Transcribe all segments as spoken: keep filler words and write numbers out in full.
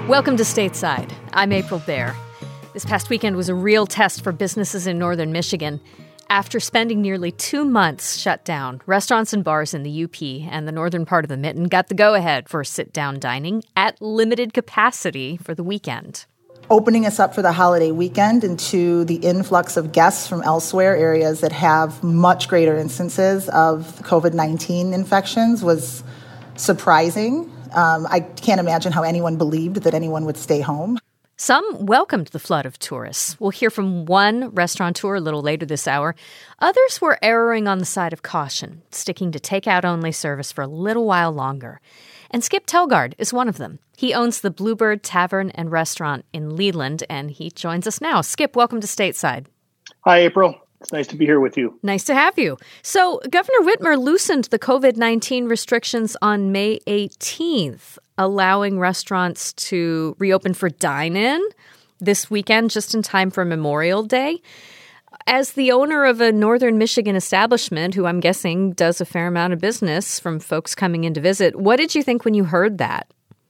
Welcome to Stateside. I'm April Baer. This past weekend was a real test for businesses in northern Michigan. After spending nearly two months shut down, restaurants and bars in the U P and the northern part of the Mitten got the go-ahead for sit-down dining at limited capacity for the weekend. Opening us up for the holiday weekend and to the influx of guests from elsewhere, areas that have much greater instances of covid nineteen infections, was surprising. Um, I can't imagine how anyone believed that anyone would stay home. Some welcomed the flood of tourists. We'll hear from one restaurateur a little later this hour. Others were erring on the side of caution, sticking to takeout-only service for a little while longer. And Skip Telgard is one of them. He owns the Bluebird Tavern and Restaurant in Leland, and he joins us now. Skip, welcome to Stateside. Hi, April. It's nice to be here with you. Nice to have you. So Governor Whitmer loosened the covid nineteen restrictions on May eighteenth, allowing restaurants to reopen for dine-in this weekend, just in time for Memorial Day. As the owner of a northern Michigan establishment, who I'm guessing does a fair amount of business from folks coming in to visit, what did you think when you heard that?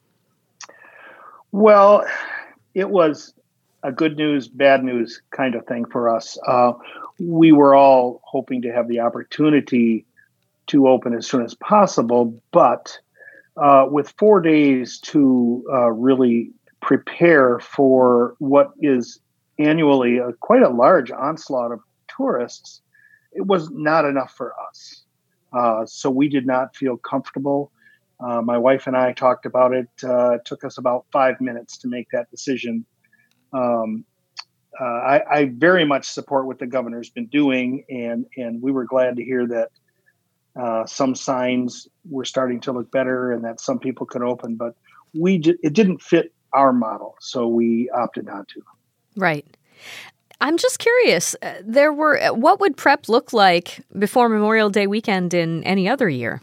Well, it was a good news, bad news kind of thing for us. Uh, we were all hoping to have the opportunity to open as soon as possible, but uh, with four days to uh, really prepare for what is annually a, quite a large onslaught of tourists, it was not enough for us. Uh, so we did not feel comfortable. Uh, my wife and I talked about it. Uh, it took us about five minutes to make that decision. Um, uh, I, I very much support what the governor's been doing, and, and we were glad to hear that uh, some signs were starting to look better and that some people could open, but we j- it didn't fit our model, so we opted not to. Right. I'm just curious, uh, there were what would prep look like before Memorial Day weekend in any other year?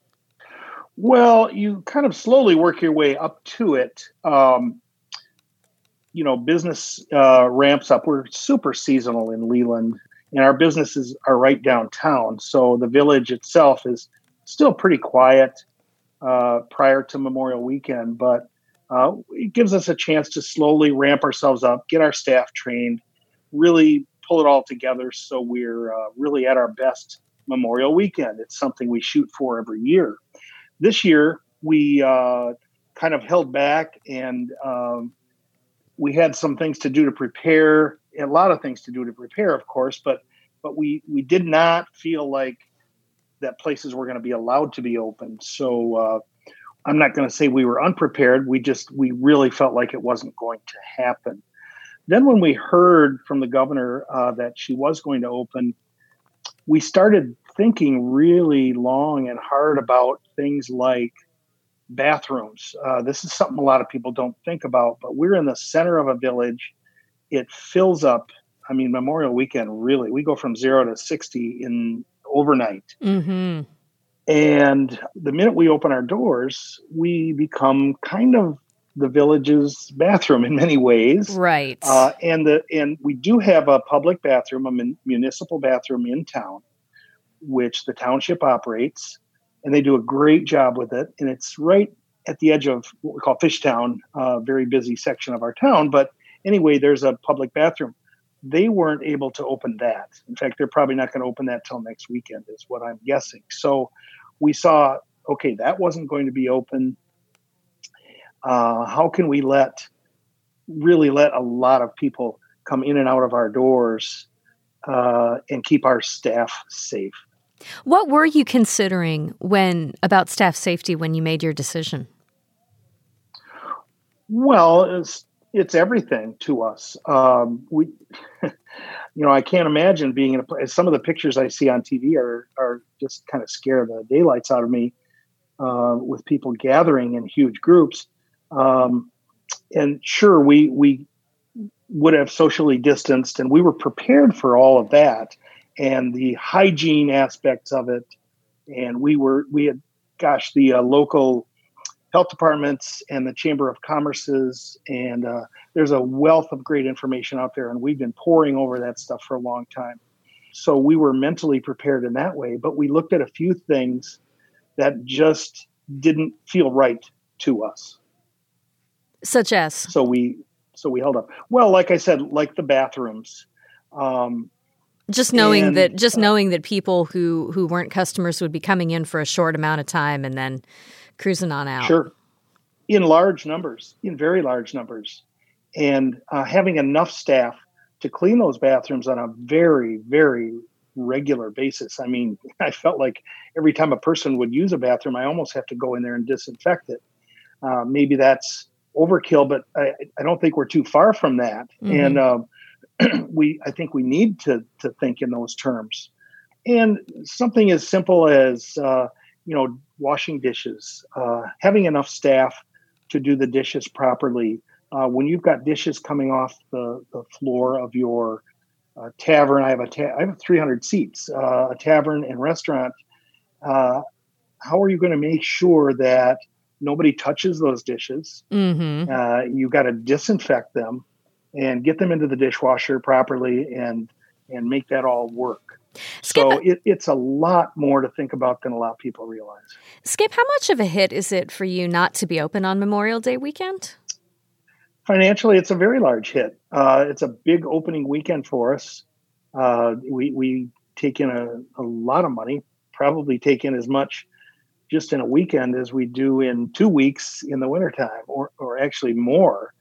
Well, you kind of slowly work your way up to it. Um, you know, business uh, ramps up. We're super seasonal in Leland, and our businesses are right downtown. So the village itself is still pretty quiet uh, prior to Memorial Weekend, but uh, it gives us a chance to slowly ramp ourselves up, get our staff trained, really pull it all together so we're uh, really at our best Memorial Weekend. It's something we shoot for every year. This year, we uh, kind of held back, and um, we had some things to do to prepare, a lot of things to do to prepare, of course, but but we, we did not feel like that places were going to be allowed to be open. So uh, I'm not going to say we were unprepared. We just, we really felt like it wasn't going to happen. Then when we heard from the governor uh, that she was going to open, we started thinking really long and hard about things like bathrooms. Uh, this is something a lot of people don't think about, but we're in the center of a village. It fills up. I mean, Memorial Weekend, really, we go from zero to sixty in overnight. Mm-hmm. And the minute we open our doors, we become kind of the village's bathroom in many ways. Right. Uh, and the and we do have a public bathroom, a mun- municipal bathroom in town, which the township operates, and they do a great job with it. And it's right at the edge of what we call Fishtown, a very busy section of our town. But anyway, there's a public bathroom. They weren't able to open that. In fact, they're probably not going to open that till next weekend, is what I'm guessing. So we saw, okay, that wasn't going to be open. Uh, how can we let, really let a lot of people come in and out of our doors uh, and keep our staff safe? What were you considering when about staff safety when you made your decision? Well, it's, it's everything to us. Um, we, you know, I can't imagine being in a place. Some of the pictures I see on T V are are just kind of scare the daylights out of me uh, with people gathering in huge groups. Um, and sure, we we would have socially distanced, and we were prepared for all of that and the hygiene aspects of it. And we were we had, gosh, the uh, local health departments and the Chamber of Commerce's, and uh, there's a wealth of great information out there, and we've been poring over that stuff for a long time. So we were mentally prepared in that way, but we looked at a few things that just didn't feel right to us. Such as? So we so we held up. Well, like I said, like the bathrooms. Um, just knowing and, that just uh, knowing that people who, who weren't customers would be coming in for a short amount of time and then cruising on out. Sure. In large numbers, in very large numbers. And uh, having enough staff to clean those bathrooms on a very, very regular basis. I mean, I felt like every time a person would use a bathroom, I almost have to go in there and disinfect it. Uh, maybe that's overkill, but I, I don't think we're too far from that. Mm-hmm. And uh, we, I think we need to to think in those terms. And something as simple as, uh, you know, washing dishes, uh, having enough staff to do the dishes properly. Uh, when you've got dishes coming off the, the floor of your uh, tavern, I have a ta- I have three hundred seats, uh, a tavern and restaurant. Uh, how are you going to make sure that nobody touches those dishes? Mm-hmm. Uh, you got to disinfect them and get them into the dishwasher properly, and and make that all work. Skip, so it, it's a lot more to think about than a lot of people realize. Skip, how much of a hit is it for you not to be open on Memorial Day weekend? Financially, it's a very large hit. Uh, it's a big opening weekend for us. Uh, we we take in a, a lot of money, probably take in as much just in a weekend as we do in two weeks in the wintertime, or, or actually more.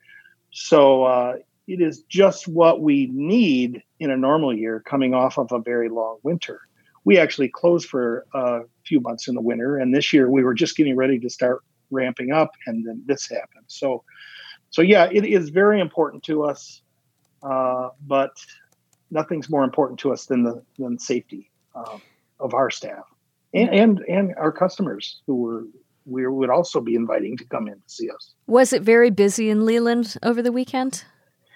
So uh, it is just what we need in a normal year coming off of a very long winter. We actually closed for a few months in the winter, and this year we were just getting ready to start ramping up, and then this happened. So So, yeah, it is very important to us, uh, but nothing's more important to us than the than safety uh, of our staff and, and and our customers who were we would also be inviting to come in to see us. Was it very busy in Leland over the weekend?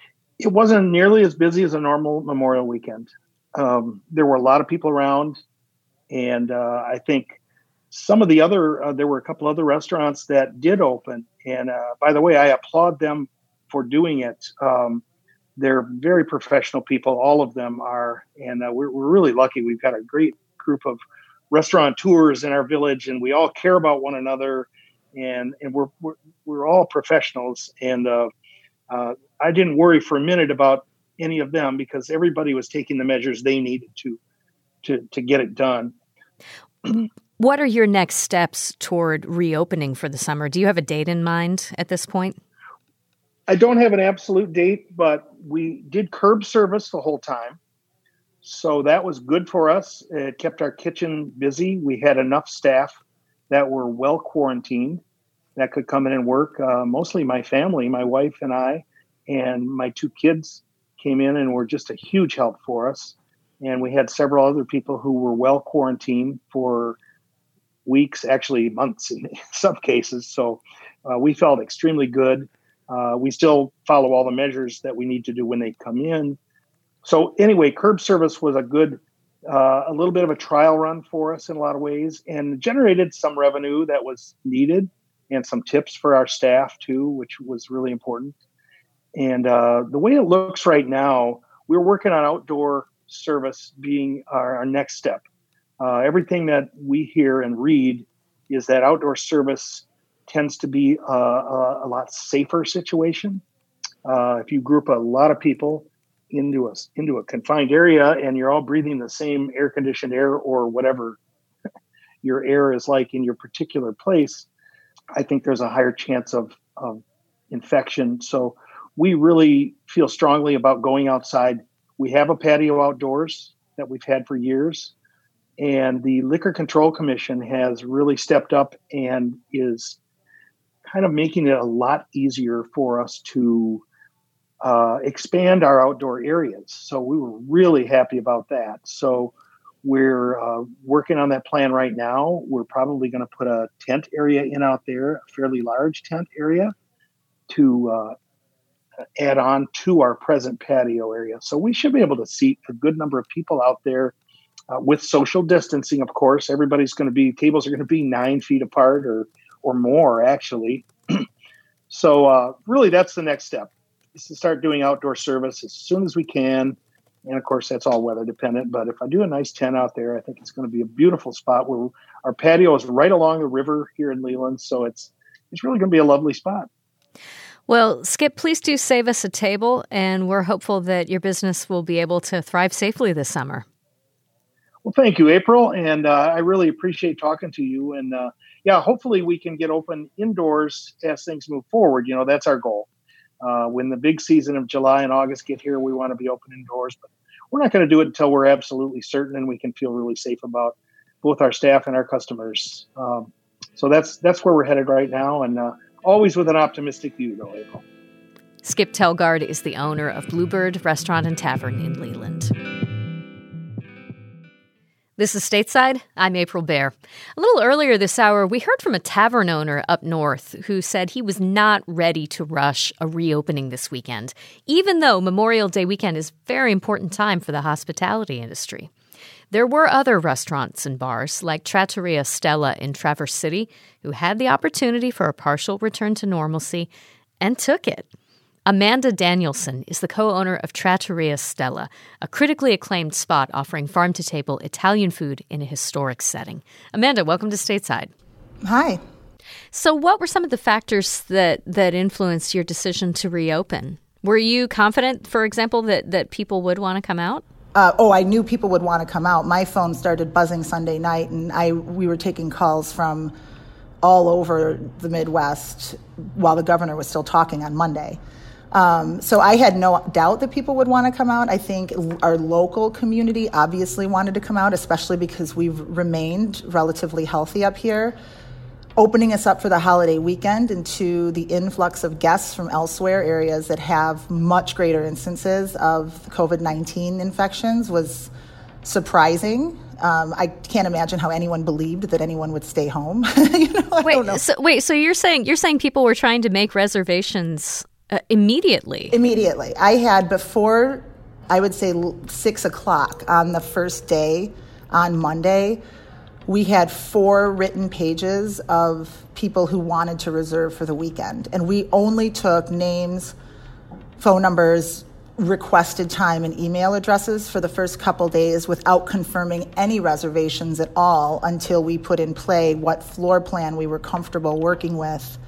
It wasn't nearly as busy as a normal Memorial weekend. Um, there were a lot of people around, and uh, I think some of the other, uh, there were a couple other restaurants that did open. And uh, by the way, I applaud them for doing it. Um, they're very professional people. All of them are. And uh, we're, we're really lucky. We've got a great group of restaurateurs in our village, and we all care about one another. And, and we're, we're, we're all professionals. And uh, uh, I didn't worry for a minute about any of them because everybody was taking the measures they needed to, to, to get it done. What are your next steps toward reopening for the summer? Do you have a date in mind at this point? I don't have an absolute date, but we did curb service the whole time. So that was good for us. It kept our kitchen busy. We had enough staff that were well quarantined that could come in and work. Uh, mostly my family, my wife and I, and my two kids came in and were just a huge help for us. And we had several other people who were well quarantined for weeks, actually months in some cases. So uh, we felt extremely good. Uh, we still follow all the measures that we need to do when they come in. So anyway, curb service was a good, uh, a little bit of a trial run for us in a lot of ways, and generated some revenue that was needed and some tips for our staff too, which was really important. And uh, the way it looks right now, we're working on outdoor service being our, our next step. Uh, everything that we hear and read is that outdoor service tends to be a, a, a lot safer situation. Uh, if you group a lot of people into a, into a confined area and you're all breathing the same air-conditioned air or whatever your air is like in your particular place, I think there's a higher chance of, of infection. So we really feel strongly about going outside. We have a patio outdoors that we've had for years. And the Liquor Control Commission has really stepped up and is kind of making it a lot easier for us to uh, expand our outdoor areas. So we were really happy about that. So we're uh, working on that plan right now. We're probably going to put a tent area in out there, a fairly large tent area, to uh, add on to our present patio area. So we should be able to seat a good number of people out there. Uh, with social distancing, of course. Everybody's going to be, tables are going to be nine feet apart or or more, actually. So uh, really, that's the next step, is to start doing outdoor service as soon as we can. And, of course, that's all weather dependent. But if I do a nice tent out there, I think it's going to be a beautiful spot where our patio is right along the river here in Leland. So it's it's really going to be a lovely spot. Well, Skip, please do save us a table, and we're hopeful that your business will be able to thrive safely this summer. Well, thank you, April, and uh, I really appreciate talking to you. And uh, yeah, hopefully we can get open indoors as things move forward. You know, that's our goal. Uh, when the big season of July and August get here, we want to be open indoors, but we're not going to do it until we're absolutely certain and we can feel really safe about both our staff and our customers. Um, so that's that's where we're headed right now, and uh, always with an optimistic view, though, April. Skip Telgard is the owner of Bluebird Restaurant and Tavern in Leland. This is Stateside. I'm April Baer. A little earlier this hour, we heard from a tavern owner up north who said he was not ready to rush a reopening this weekend, even though Memorial Day weekend is a very important time for the hospitality industry. There were other restaurants and bars, like Trattoria Stella in Traverse City, who had the opportunity for a partial return to normalcy and took it. Amanda Danielson is the co-owner of Trattoria Stella, a critically acclaimed spot offering farm-to-table Italian food in a historic setting. Amanda, welcome to Stateside. Hi. So what were some of the factors that, that influenced your decision to reopen? Were you confident, for example, that, that people would want to come out? Uh, oh, I knew people would want to come out. My phone started buzzing Sunday night, and I we were taking calls from all over the Midwest while the governor was still talking on Monday. Um, so I had no doubt that people would want to come out. I think our local community obviously wanted to come out, especially because we've remained relatively healthy up here. Opening us up for the holiday weekend and to the influx of guests from elsewhere, areas that have much greater instances of covid nineteen infections, was surprising. Um, I can't imagine how anyone believed that anyone would stay home. you know, I wait, don't know. So, wait, so you're saying you're saying people were trying to make reservations Uh, immediately. Immediately. I had before, I would say six o'clock on the first day on Monday, we had four written pages of people who wanted to reserve for the weekend. And we only took names, phone numbers, requested time, and email addresses for the first couple days without confirming any reservations at all until we put in play what floor plan we were comfortable working with,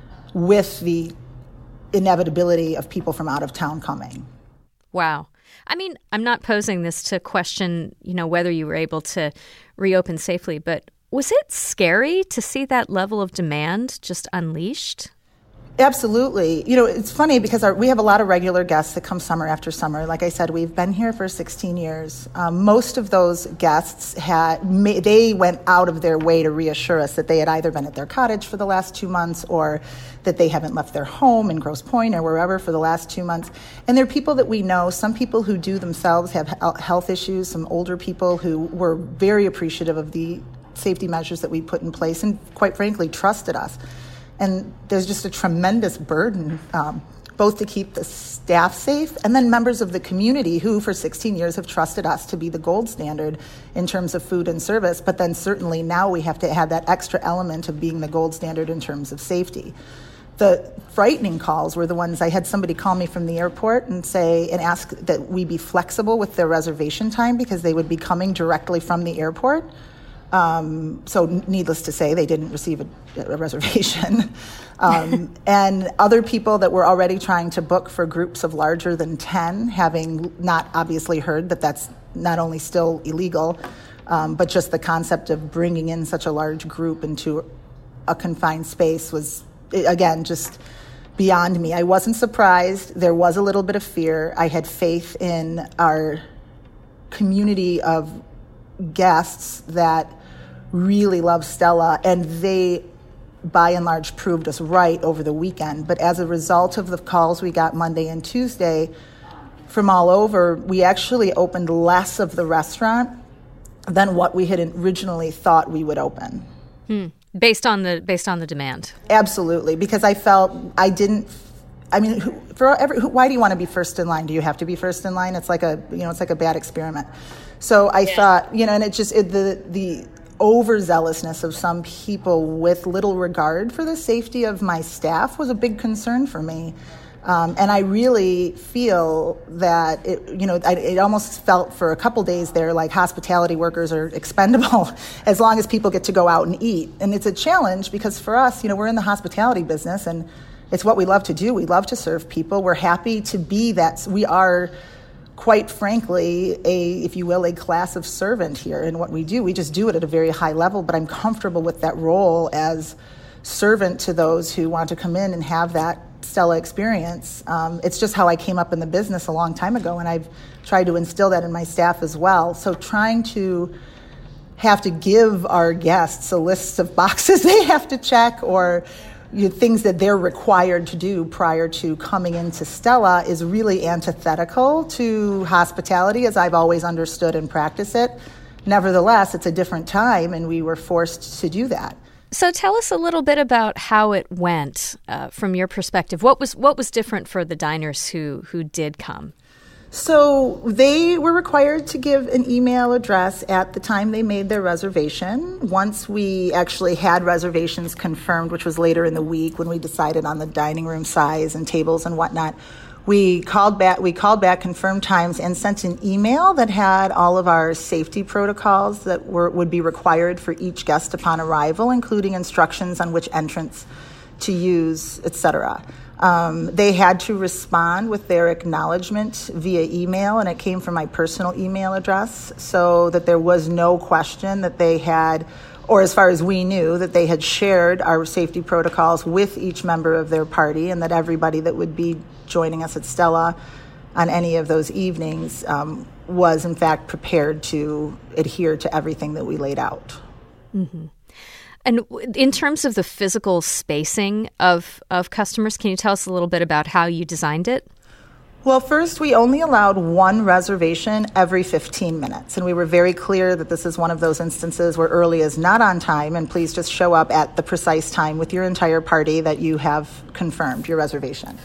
with the inevitability of people from out of town coming. Wow. I mean, I'm not posing this to question, you know, whether you were able to reopen safely, but was it scary to see that level of demand just unleashed? Absolutely. You know, it's funny because our, we have a lot of regular guests that come summer after summer. Like I said, we've been here for sixteen years. Um, most of those guests had, they went out of their way to reassure us that they had either been at their cottage for the last two months or that they haven't left their home in Grosse Pointe or wherever for the last two months. And they're people that we know, some people who do themselves have health issues, some older people who were very appreciative of the safety measures that we put in place and, quite frankly, trusted us. And there's just a tremendous burden, um, both to keep the staff safe and then members of the community who for sixteen years have trusted us to be the gold standard in terms of food and service. But then certainly now we have to have that extra element of being the gold standard in terms of safety. The frightening calls were the ones I had somebody call me from the airport and say and ask that we be flexible with their reservation time because they would be coming directly from the airport. Um, so needless to say, they didn't receive a, a reservation. Um, and other people that were already trying to book for groups of larger than ten, having not obviously heard that that's not only still illegal, um, but just the concept of bringing in such a large group into a confined space was, again, just beyond me. I wasn't surprised. There was a little bit of fear. I had faith in our community of guests that really love Stella, and they, by and large, proved us right over the weekend. But as a result of the calls we got Monday and Tuesday from all over, we actually opened less of the restaurant than what we had originally thought we would open. Hmm. Based on the based on the demand. Absolutely, because I felt I didn't. I mean, for every, why do you want to be first in line? Do you have to be first in line? It's like a you know, it's like a bad experiment. So I yeah. thought, you know, and it just it, the the overzealousness of some people with little regard for the safety of my staff was a big concern for me. Um, and I really feel that, it, you know, I, it almost felt for a couple days there like hospitality workers are expendable as long as people get to go out and eat. And it's a challenge because for us, you know, we're in the hospitality business and it's what we love to do. We love to serve people. We're happy to be that. We are, quite frankly, a, if you will, a class of servant here in what we do. We just do it at a very high level, but I'm comfortable with that role as servant to those who want to come in and have that Stella experience. Um, it's just how I came up in the business a long time ago, and I've tried to instill that in my staff as well. So trying to have to give our guests a list of boxes they have to check, or you know, things that they're required to do prior to coming into Stella is really antithetical to hospitality as I've always understood and practiced it. Nevertheless, it's a different time, and we were forced to do that. So tell us a little bit about how it went uh, from your perspective. What was what was different for the diners who who did come? So they were required to give an email address at the time they made their reservation. Once we actually had reservations confirmed, which was later in the week when we decided on the dining room size and tables and whatnot, we called back, we called back, confirmed times, and sent an email that had all of our safety protocols that were would be required for each guest upon arrival, including instructions on which entrance to use, et cetera. Um, they had to respond with their acknowledgement via email, and it came from my personal email address, so that there was no question that they had, or as far as we knew, that they had shared our safety protocols with each member of their party, and that everybody that would be joining us at Stella on any of those evenings um, was, in fact, prepared to adhere to everything that we laid out. Mm-hmm. And in terms of the physical spacing of, of customers, can you tell us a little bit about how you designed it? Well, first, we only allowed one reservation every fifteen minutes. And we were very clear that this is one of those instances where early is not on time, and please just show up at the precise time with your entire party that you have confirmed your reservation.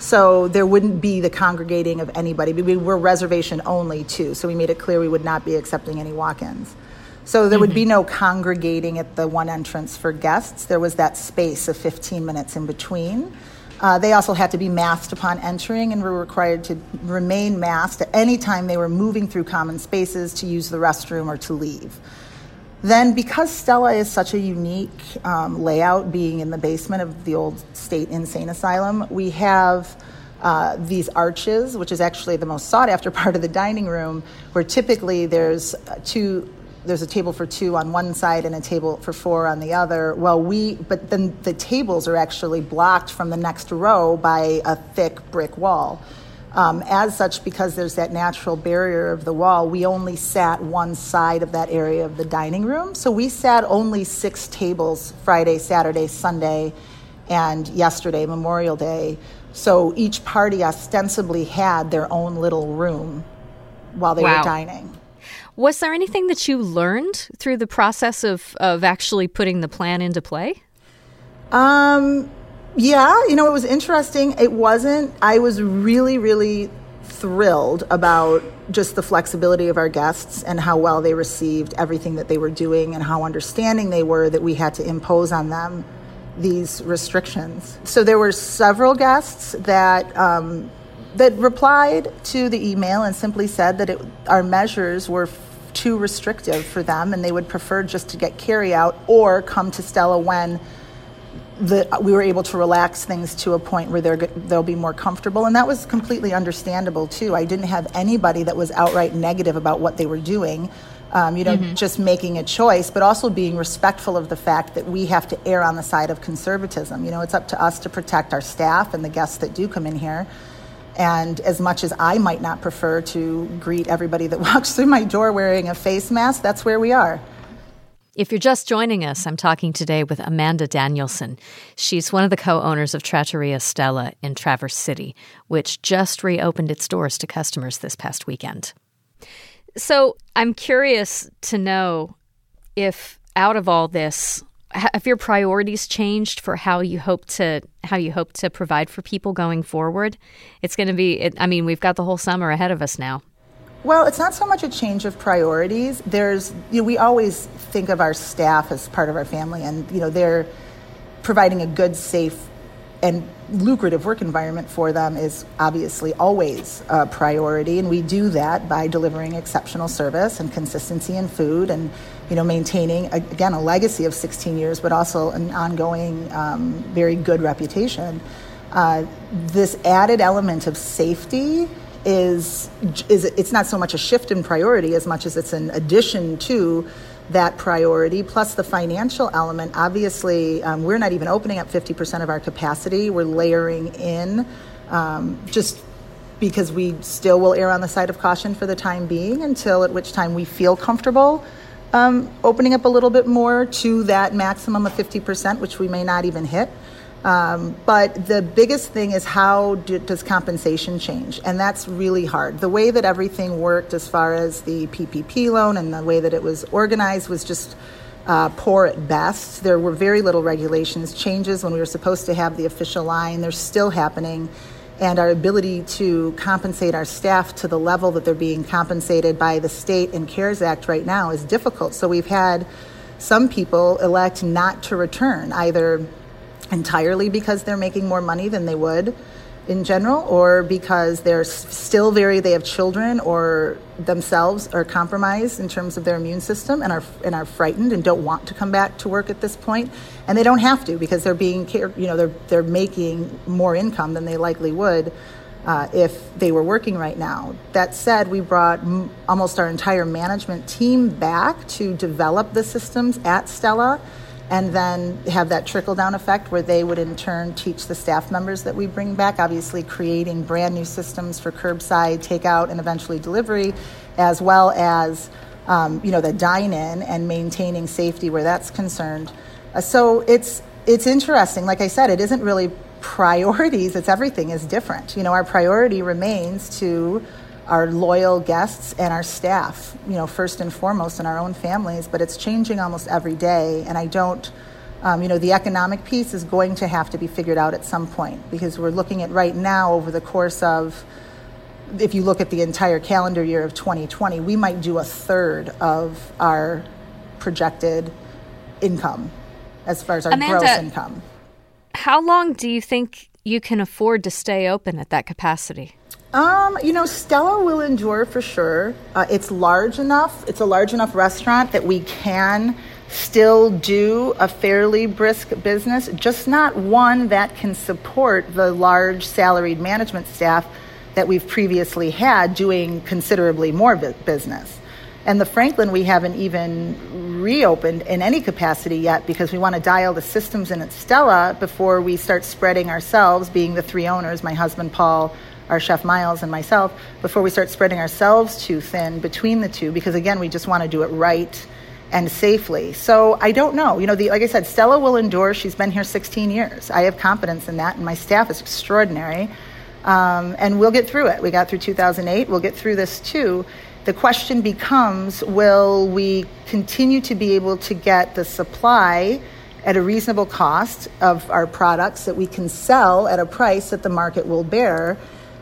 So there wouldn't be the congregating of anybody. We were reservation only, too, so we made it clear we would not be accepting any walk-ins. So there would be no congregating at the one entrance for guests. There was that space of fifteen minutes in between. Uh, they also had to be masked upon entering and were required to remain masked at any time they were moving through common spaces to use the restroom or to leave. Then, because Stella is such a unique um, layout, being in the basement of the old state insane asylum, we have uh, these arches, which is actually the most sought-after part of the dining room, where typically there's two... There's a table for two on one side and a table for four on the other. Well, we, but then the tables are actually blocked from the next row by a thick brick wall. Um, as such, because there's that natural barrier of the wall, we only sat one side of that area of the dining room. So we sat only six tables Friday, Saturday, Sunday, and yesterday, Memorial Day. So each party ostensibly had their own little room while they wow. were dining. Was there anything that you learned through the process of, of actually putting the plan into play? Um, yeah, you know, it was interesting. It wasn't, I was really, really thrilled about just the flexibility of our guests and how well they received everything that they were doing and how understanding they were that we had to impose on them these restrictions. So there were several guests that um, that replied to the email and simply said that it, our measures were too restrictive for them, and they would prefer just to get carry out or come to Stella when the, we were able to relax things to a point where they're, they'll be more comfortable. And that was completely understandable, too. I didn't have anybody that was outright negative about what they were doing, um, you know, mm-hmm. just making a choice, but also being respectful of the fact that we have to err on the side of conservatism. You know, it's up to us to protect our staff and the guests that do come in here. And as much as I might not prefer to greet everybody that walks through my door wearing a face mask, that's where we are. If you're just joining us, I'm talking today with Amanda Danielson. She's one of the co-owners of Trattoria Stella in Traverse City, which just reopened its doors to customers this past weekend. So I'm curious to know if out of all this, have your priorities changed for how you hope to how you hope to provide for people going forward? It's going to be, it, I mean, we've got the whole summer ahead of us now. Well, it's not so much a change of priorities. There's, you know, we always think of our staff as part of our family, and you know, they're providing a good, safe, and lucrative work environment for them is obviously always a priority, and we do that by delivering exceptional service and consistency in food, and you know, maintaining again a legacy of sixteen years, but also an ongoing, um, very good reputation. uh, this added element of safety is is it's not so much a shift in priority as much as it's an addition to that priority, plus the financial element. Obviously, um, we're not even opening up fifty percent of our capacity. We're layering in um, just because we still will err on the side of caution for the time being, until at which time we feel comfortable um, opening up a little bit more to that maximum of fifty percent, which we may not even hit. Um, but the biggest thing is, how do, does compensation change? And that's really hard. The way that everything worked as far as the P P P loan and the way that it was organized was just uh, poor at best. There were very little regulations, changes when we were supposed to have the official line. They're still happening. And our ability to compensate our staff to the level that they're being compensated by the state and CARES Act right now is difficult. So we've had some people elect not to return, either entirely because they're making more money than they would in general, or because they're still very, they have children or themselves are compromised in terms of their immune system and are and are frightened and don't want to come back to work at this point. And they don't have to, because they're being, you know, they're they're making more income than they likely would uh, if they were working right now. That said, we brought m- almost our entire management team back to develop the systems at Stella, and then have that trickle-down effect where they would in turn teach the staff members that we bring back, obviously creating brand new systems for curbside, takeout, and eventually delivery, as well as um, you know, the dine-in and maintaining safety where that's concerned. Uh, so it's it's interesting. Like I said, it isn't really priorities, it's everything is different. You know, our priority remains to our loyal guests and our staff, you know, first and foremost, in our own families, but it's changing almost every day. And I don't, um, you know, the economic piece is going to have to be figured out at some point, because we're looking at right now over the course of, if you look at the entire calendar year of twenty twenty, we might do a third of our projected income as far as our Amanda, gross income. How long do you think you can afford to stay open at that capacity? Um, you know, Stella will endure for sure. Uh, it's large enough. It's a large enough restaurant that we can still do a fairly brisk business, just not one that can support the large salaried management staff that we've previously had doing considerably more bu- business. And the Franklin, we haven't even reopened in any capacity yet, because we want to dial the systems in at Stella before we start spreading ourselves, being the three owners, my husband, Paul, our chef Miles, and myself, before we start spreading ourselves too thin between the two, because again, we just want to do it right and safely. So I don't know. You know, the, like I said, Stella will endure. She's been here sixteen years. I have confidence in that, and my staff is extraordinary. Um, and we'll get through it. We got through two thousand eight. We'll get through this too. The question becomes, will we continue to be able to get the supply at a reasonable cost of our products that we can sell at a price that the market will bear?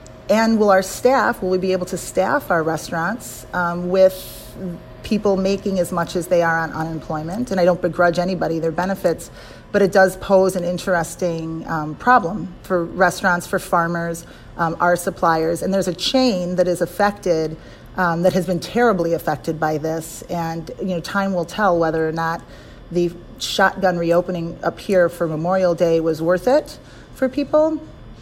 And will our staff, will we be able to staff our restaurants um, with people making as much as they are on unemployment? And I don't begrudge anybody their benefits, but it does pose an interesting um, problem for restaurants, for farmers, um, our suppliers. And there's a chain that is affected, um, that has been terribly affected by this. And, you know, time will tell whether or not the shotgun reopening up here for Memorial Day was worth it for people,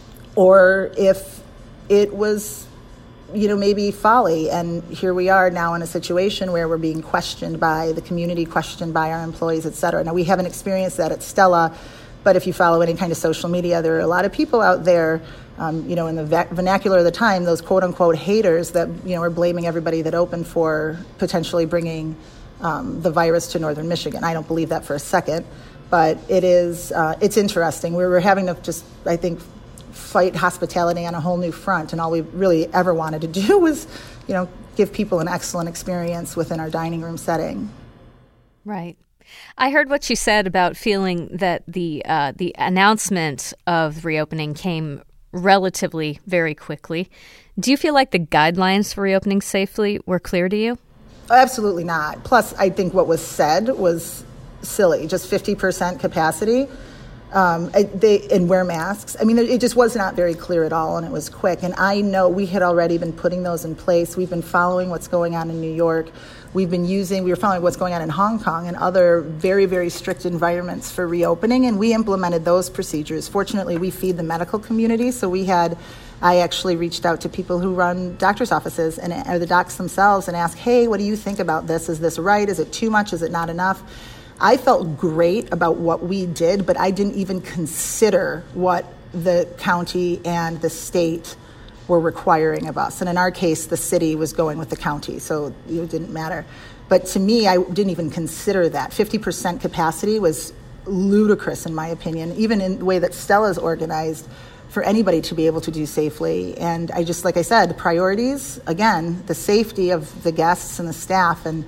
or if it was, you know, maybe folly. And here we are now in a situation where we're being questioned by the community, questioned by our employees, et cetera. Now, we haven't experienced that at Stella, but if you follow any kind of social media, there are a lot of people out there, um, you know, in the va- vernacular of the time, those quote-unquote haters that, you know, are blaming everybody that opened for potentially bringing um, the virus to northern Michigan. I don't believe that for a second, but it is, uh, it's interesting. We were having to just, I think, fight hospitality on a whole new front, and all we really ever wanted to do was, you know, give people an excellent experience within our dining room setting. Right. I heard what you said about feeling that the uh, the announcement of reopening came relatively very quickly. Do you feel like the guidelines for reopening safely were clear to you? Absolutely not. Plus, I think what was said was silly, just fifty percent capacity. Um, they and wear masks. I mean, it just was not very clear at all, and it was quick. And I know we had already been putting those in place. We've been following what's going on in New York. We've been using, we were following what's going on in Hong Kong and other very, very strict environments for reopening, and we implemented those procedures. Fortunately, we feed the medical community, so we had, I actually reached out to people who run doctors' offices and or the docs themselves and asked, hey, what do you think about this? Is this right? Is it too much? Is it not enough? I felt great about what we did, but I didn't even consider what the county and the state were requiring of us. And in our case, the city was going with the county, so it didn't matter. But to me, I didn't even consider that. fifty percent capacity was ludicrous, in my opinion, even in the way that Stella's organized, for anybody to be able to do safely. And I just, like I said, priorities, again, the safety of the guests and the staff, and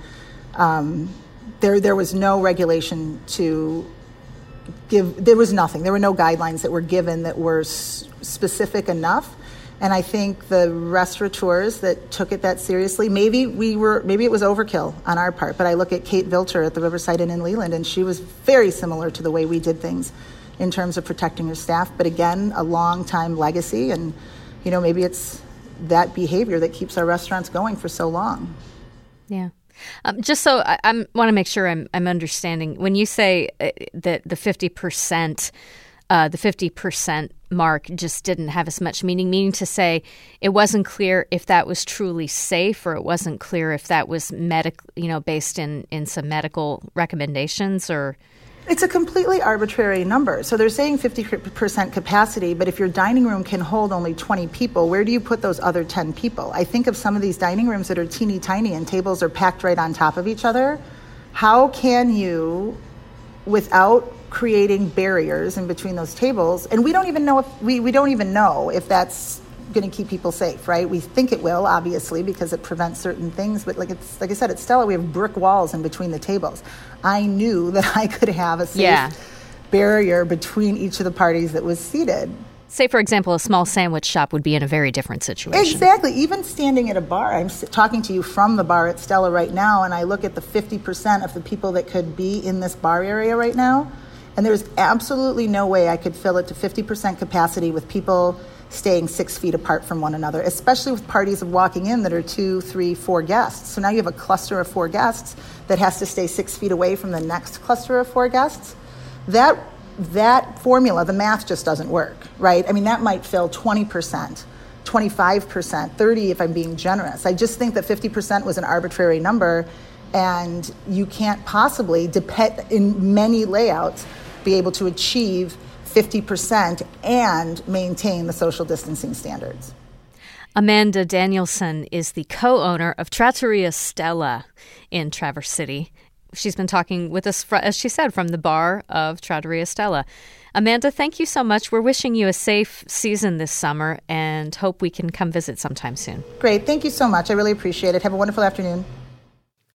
um, There, there was no regulation to give. There was nothing. There were no guidelines that were given that were s- specific enough. And I think the restaurateurs that took it that seriously, maybe we were, maybe it was overkill on our part. But I look at Kate Vilter at the Riverside Inn in Leland, and she was very similar to the way we did things in terms of protecting her staff. But again, a long time legacy, and you know, maybe it's that behavior that keeps our restaurants going for so long. Yeah. Um, just so I, I want to make sure I'm, I'm understanding, when you say uh, that the fifty percent, uh, the fifty percent mark just didn't have as much meaning, meaning to say it wasn't clear if that was truly safe, or it wasn't clear if that was medic, you know, based in, in some medical recommendations, or. It's a completely arbitrary number. So they're saying fifty percent capacity, but if your dining room can hold only twenty people, where do you put those other ten people? I think of some of these dining rooms that are teeny tiny and tables are packed right on top of each other. How can you, without creating barriers in between those tables, and we don't even know if we, we don't even know if that's going to keep people safe, right? We think it will, obviously, because it prevents certain things. But like it's like I said, at Stella, we have brick walls in between the tables. I knew that I could have a safe yeah. barrier between each of the parties that was seated. Say, for example, a small sandwich shop would be in a very different situation. Exactly. Even standing at a bar, I'm talking to you from the bar at Stella right now, and I look at the fifty percent of the people that could be in this bar area right now, and there's absolutely no way I could fill it to fifty percent capacity with people staying six feet apart from one another, especially with parties of walking in that are two, three, four guests. So now you have a cluster of four guests that has to stay six feet away from the next cluster of four guests. That that formula, the math just doesn't work, right? I mean, that might fill twenty percent, twenty-five percent, thirty if I'm being generous. I just think that fifty percent was an arbitrary number, and you can't possibly, depend in many layouts, be able to achieve fifty percent and maintain the social distancing standards. Amanda Danielson is the co-owner of Trattoria Stella in Traverse City. She's been talking with us, as she said, from the bar of Trattoria Stella. Amanda, thank you so much. We're wishing you a safe season this summer and hope we can come visit sometime soon. Great. Thank you so much. I really appreciate it. Have a wonderful afternoon.